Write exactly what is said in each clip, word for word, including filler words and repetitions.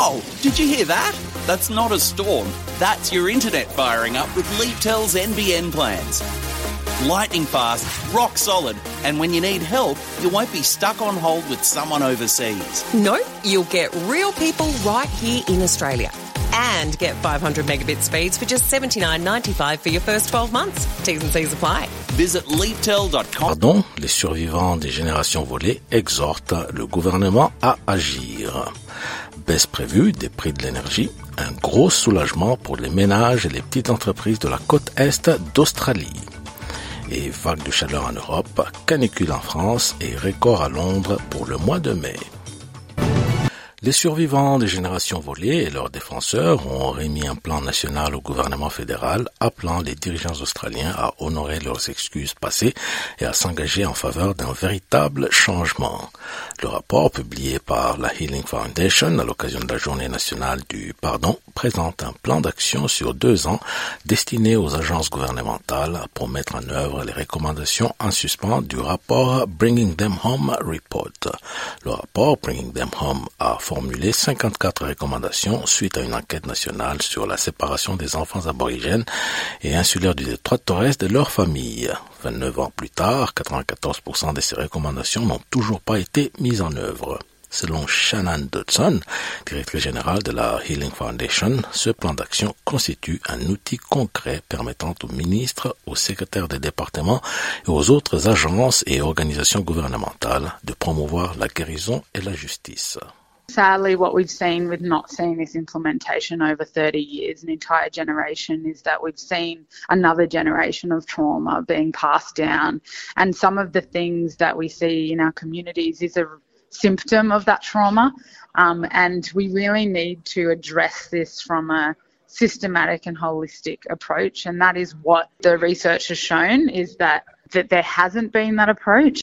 Whoa! Did you hear that? That's not a storm. That's your internet firing up with Leaptel's N B N plans. Lightning fast, rock solid, and when you need help, you won't be stuck on hold with someone overseas. No, you'll get real people right here in Australia. And get five hundred megabit speeds for just seventy-nine ninety-five for your first twelve months. T's and C's apply. Visit leaptel dot com. Pardon, les survivants des générations volées exhortent le gouvernement à agir. Baisse prévue des prix de l'énergie, un gros soulagement pour les ménages et les petites entreprises de la côte est d'Australie. Et vague de chaleur en Europe, canicule en France et record à Londres pour le mois de mai. Les survivants des générations volées et leurs défenseurs ont remis un plan national au gouvernement fédéral appelant les dirigeants australiens à honorer leurs excuses passées et à s'engager en faveur d'un véritable changement. Le rapport publié par la Healing Foundation à l'occasion de la journée nationale du pardon présente un plan d'action sur deux ans destiné aux agences gouvernementales pour mettre en œuvre les recommandations en suspens du rapport Bringing Them Home Report. Le rapport Bringing Them Home a formulé cinquante-quatre recommandations suite à une enquête nationale sur la séparation des enfants aborigènes et insulaires du détroit de Torres de leurs familles. vingt-neuf ans plus tard, quatre-vingt-quatorze pour cent de ces recommandations n'ont toujours pas été mises en œuvre. Selon Shannon Dodson, directrice générale de la Healing Foundation, ce plan d'action constitue un outil concret permettant aux ministres, aux secrétaires des départements et aux autres agences et organisations gouvernementales de promouvoir la guérison et la justice. Sadly, what we've seen with not seeing this implementation over thirty years, an entire generation, is that we've seen another generation of trauma being passed down. And some of the things that we see in our communities is a symptom of that trauma. Um, and we really need to address this from a systematic and holistic approach. And that is what the research has shown, is that, that there hasn't been that approach.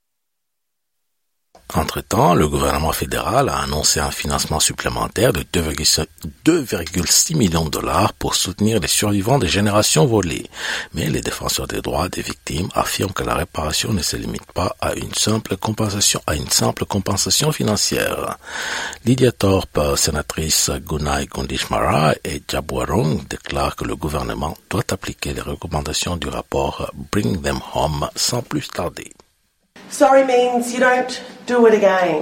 Entre-temps, le gouvernement fédéral a annoncé un financement supplémentaire de deux virgule six millions de dollars pour soutenir les survivants des générations volées. Mais les défenseurs des droits des victimes affirment que la réparation ne se limite pas à une simple compensation, à une simple compensation financière. Lydia Thorpe, sénatrice Gunai Gunditjmara et Djabwurrung déclarent que le gouvernement doit appliquer les recommandations du rapport Bring Them Home sans plus tarder. Sorry means you don't do it again.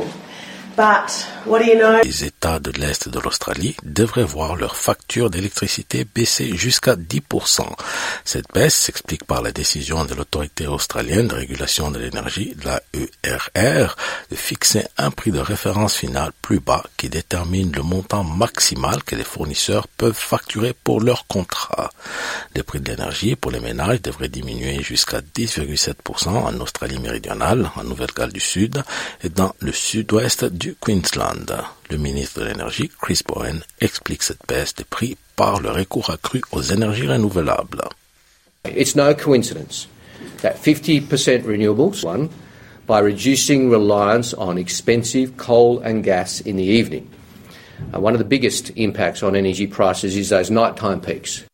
But what do you know? Les États de l'Est de l'Australie devraient voir leur facture d'électricité baisser jusqu'à dix pour cent. Cette baisse s'explique par la décision de l'autorité australienne de régulation de l'énergie, la E R R, de fixer un prix de référence final plus bas qui détermine le montant maximal que les fournisseurs peuvent facturer pour leur contrat. Les prix de l'énergie pour les ménages devraient diminuer jusqu'à dix virgule sept pour cent en Australie méridionale, en Nouvelle-Galles du Sud et dans le sud-ouest du Queensland. Le ministre de l'Énergie, Chris Bowen, explique cette baisse des prix par le recours accru aux énergies renouvelables. It's no coincidence that fifty percent renewables won by reducing reliance on expensive coal and gas in the evening. Uh, one of the biggest impacts on energy prices is those nighttime peaks.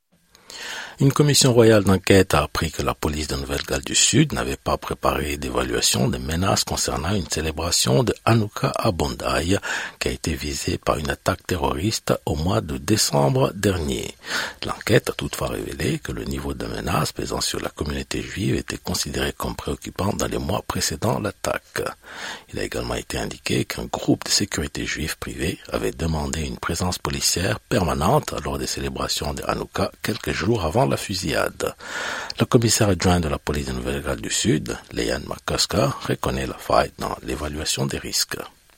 Une commission royale d'enquête a appris que la police de Nouvelle-Galles du Sud n'avait pas préparé d'évaluation des menaces concernant une célébration de Hanouka à Bondi qui a été visée par une attaque terroriste au mois de décembre dernier. L'enquête a toutefois révélé que le niveau de menace pesant sur la communauté juive était considéré comme préoccupant dans les mois précédant l'attaque. Il a également été indiqué qu'un groupe de sécurité juive privé avait demandé une présence policière permanente lors des célébrations de Hanouka quelques jours avant la fusillade. Le commissaire adjoint de la police de Nouvelle-Galles du Sud, Leanne McCusker, reconnaît la faille dans l'évaluation des risques.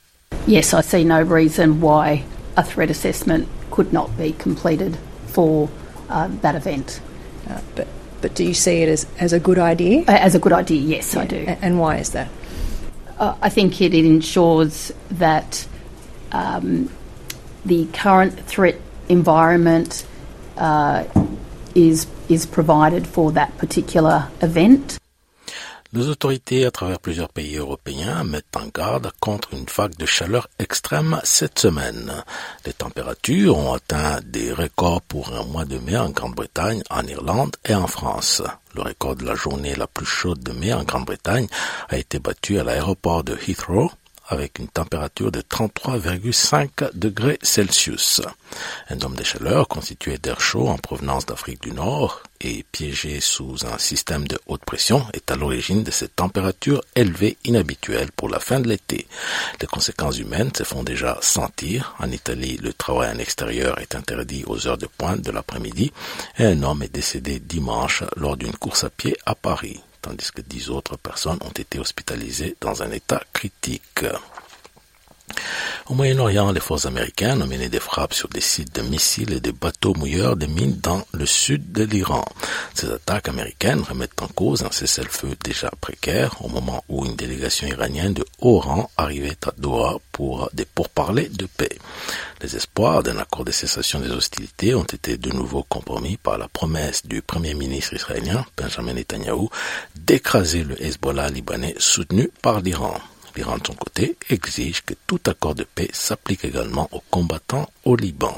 Yes, I see no reason why a threat assessment could not be completed for uh, that event. Uh, but but do you see it as, as a good idea? Uh, as a good idea, yes, yeah. I do. And why is that? Uh, I think it, it ensures that um, the current threat environment uh, is is provided for that particular event. Les autorités à travers plusieurs pays européens mettent en garde contre une vague de chaleur extrême cette semaine. Les températures ont atteint des records pour un mois de mai en Grande-Bretagne, en Irlande et en France. Le record de la journée la plus chaude de mai en Grande-Bretagne a été battu à l'aéroport de Heathrow, avec une température de trente-trois virgule cinq degrés Celsius. Un dôme de chaleur constitué d'air chaud en provenance d'Afrique du Nord et piégé sous un système de haute pression est à l'origine de cette température élevée inhabituelle pour la fin de l'été. Les conséquences humaines se font déjà sentir. En Italie, le travail en extérieur est interdit aux heures de pointe de l'après-midi et un homme est décédé dimanche lors d'une course à pied à Paris, tandis que dix autres personnes ont été hospitalisées dans un état critique. Au Moyen-Orient, les forces américaines ont mené des frappes sur des sites de missiles et de bateaux mouilleurs de mines dans le sud de l'Iran. Ces attaques américaines remettent en cause un cessez-le-feu déjà précaire au moment où une délégation iranienne de haut rang arrivait à Doha pour des pourparlers de paix. Les espoirs d'un accord de cessation des hostilités ont été de nouveau compromis par la promesse du premier ministre israélien, Benjamin Netanyahou, d'écraser le Hezbollah libanais soutenu par l'Iran. L'Iran, de son côté, exige que tout accord de paix s'applique également aux combattants au Liban.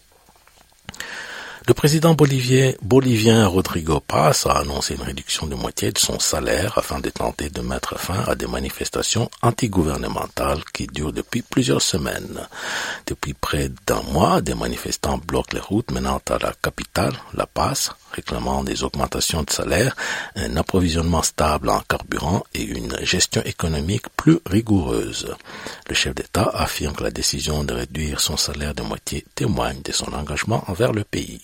Le président bolivien, bolivien Rodrigo Paz a annoncé une réduction de moitié de son salaire afin de tenter de mettre fin à des manifestations antigouvernementales qui durent depuis plusieurs semaines. Depuis près d'un mois, des manifestants bloquent les routes menant à la capitale, La Paz, réclamant des augmentations de salaire, un approvisionnement stable en carburant et une gestion économique plus rigoureuse. Le chef d'État affirme que la décision de réduire son salaire de moitié témoigne de son engagement envers le pays.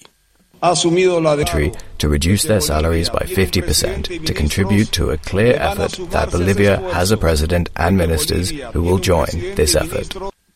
To reduce their salaries by fifty percent to contribute to a clear effort that Bolivia has a president and ministers who will join this effort.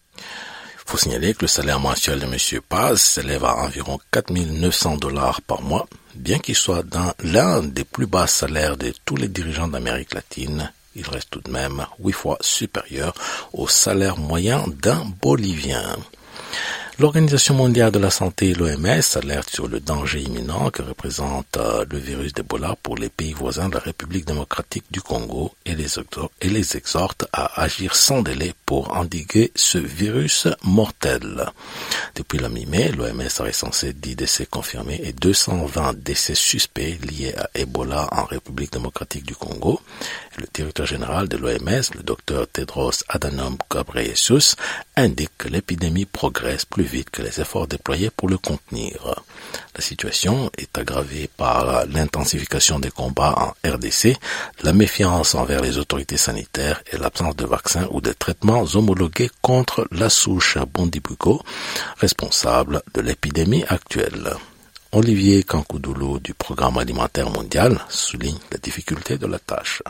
Il faut signaler que le salaire mensuel de M. Paz s'élève à environ quatre mille neuf cents dollars par mois, bien qu'il soit dans l'un des plus bas salaires de tous les dirigeants d'Amérique latine. Il reste tout de même huit fois supérieur au salaire moyen d'un Bolivien. L'Organisation mondiale de la santé, l'O M S, alerte sur le danger imminent que représente euh, le virus d'Ebola pour les pays voisins de la République démocratique du Congo et les, et les exhorte à agir sans délai pour endiguer ce virus mortel. Depuis la mi-mai, l'O M S a recensé dix décès confirmés et deux cent vingt décès suspects liés à Ebola en République démocratique du Congo. Le directeur général de l'O M S, le docteur Tedros Adhanom Ghebreyesus, indique que l'épidémie progresse plus vite que les efforts déployés pour le contenir. La situation est aggravée par l'intensification des combats en R D C, la méfiance envers les autorités sanitaires et l'absence de vaccins ou de traitements homologués contre la souche Bundibugyo, responsable de l'épidémie actuelle. Olivier Kankoudoulou du Programme alimentaire mondial souligne la difficulté de la tâche.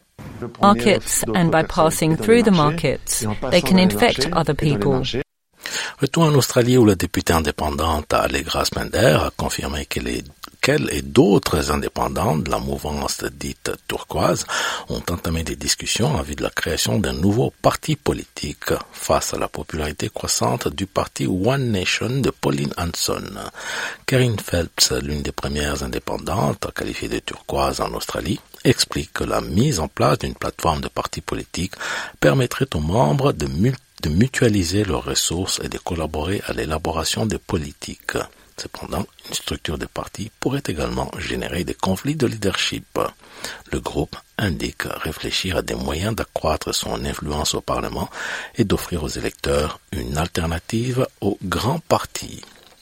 Markets, and by passing through the markets, they can infect other people. Retour en Australie où la députée indépendante Allegra Spender a confirmé qu'elle est qu'elle et d'autres indépendants de la mouvance dite turquoise ont entamé des discussions en vue de la création d'un nouveau parti politique face à la popularité croissante du parti One Nation de Pauline Hanson. Karine Phelps, l'une des premières indépendantes qualifiées de turquoise en Australie, explique que la mise en place d'une plateforme de parti politique permettrait aux membres de, mu- de mutualiser leurs ressources et de collaborer à l'élaboration des politiques. Cependant, une structure de parti pourrait également générer des conflits de leadership. Le groupe indique réfléchir à des moyens d'accroître son influence au Parlement et d'offrir aux électeurs une alternative aux grands partis.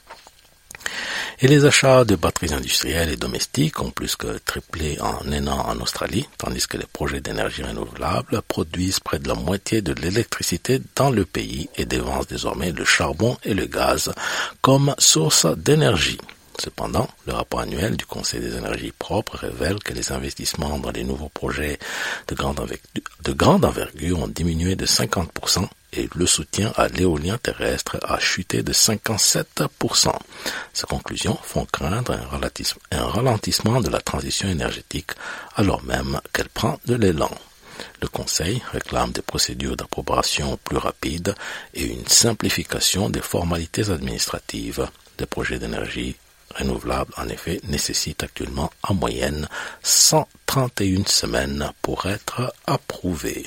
Et les achats de batteries industrielles et domestiques ont plus que triplé en un an en Australie, tandis que les projets d'énergie renouvelable produisent près de la moitié de l'électricité dans le pays et dévancent désormais le charbon et le gaz comme source d'énergie. Cependant, le rapport annuel du Conseil des énergies propres révèle que les investissements dans les nouveaux projets de grande, envergure, de grande envergure ont diminué de cinquante pour cent et le soutien à l'éolien terrestre a chuté de cinquante-sept pour cent. Ces conclusions font craindre un ralentissement de la transition énergétique alors même qu'elle prend de l'élan. Le Conseil réclame des procédures d'approbation plus rapides et une simplification des formalités administratives. Des projets d'énergie renouvelable, en effet, nécessite actuellement en moyenne cent trente et une semaines pour être approuvé.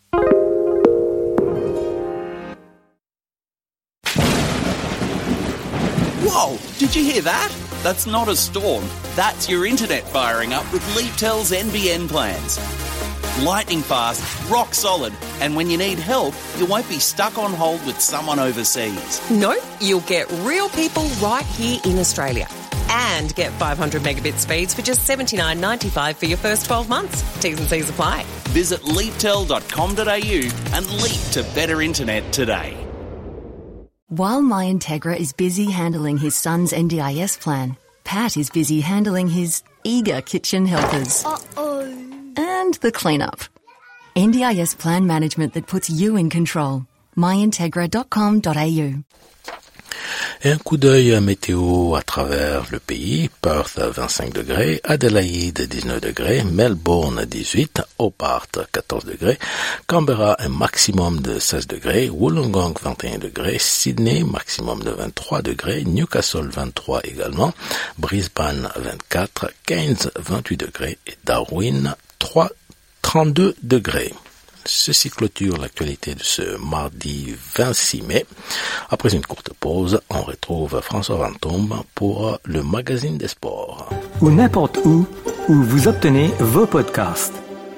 Whoa! Did you hear that? That's not a storm. That's your internet firing up with Leaptel's N B N plans. Lightning fast, rock solid, and when you need help, you won't be stuck on hold with someone overseas. No, you'll get real people right here in Australia. And get five hundred megabit speeds for just seventy-nine ninety-five for your first twelve months. T's and C's apply. Visit leaptel dot com dot a u and leap to better internet today. While MyIntegra is busy handling his son's N D I S plan, Pat is busy handling his eager kitchen helpers. Uh-oh. And the cleanup. N D I S plan management that puts you in control. my integra dot com dot a u. Et un coup d'œil météo à travers le pays. Perth vingt-cinq degrés, Adélaïde dix-neuf degrés, Melbourne dix-huit, Hobart quatorze degrés, Canberra un maximum de seize degrés, Wollongong vingt et un degrés, Sydney maximum de vingt-trois degrés, Newcastle vingt-trois également, Brisbane vingt-quatre, Cairns vingt-huit degrés et Darwin trente-deux degrés. Ceci clôture l'actualité de ce mardi vingt-six mai. Après une courte pause, on retrouve François Vantombe pour le magazine des sports. Ou n'importe où, où vous obtenez vos podcasts.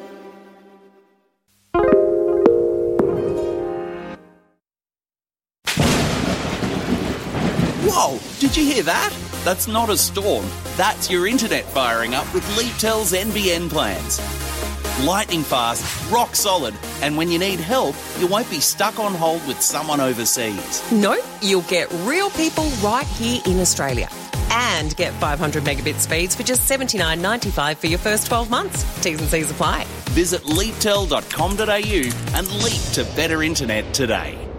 Whoa! Did you hear that? That's not a storm. That's your internet firing up with Leaptel's N B N plans. Lightning fast, rock solid, and when you need help, you won't be stuck on hold with someone overseas. No, you'll get real people right here in Australia. And get five hundred megabit speeds for just seventy-nine ninety-five for your first twelve months. T's and C's apply. Visit leaptel dot com dot a u and leap to better internet today.